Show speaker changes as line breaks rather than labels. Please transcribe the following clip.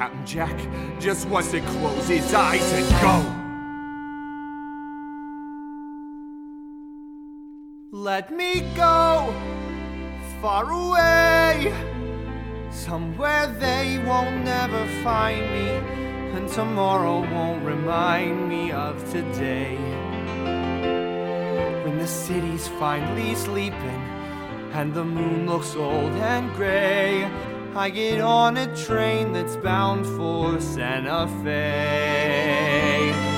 Captain Jack just wants to close his eyes and go. Let me go far away, somewhere they won't never find me, and tomorrow won't remind me of today. When the city's finally sleeping and the moon looks old and gray, I get on a train that's bound for Santa Fe.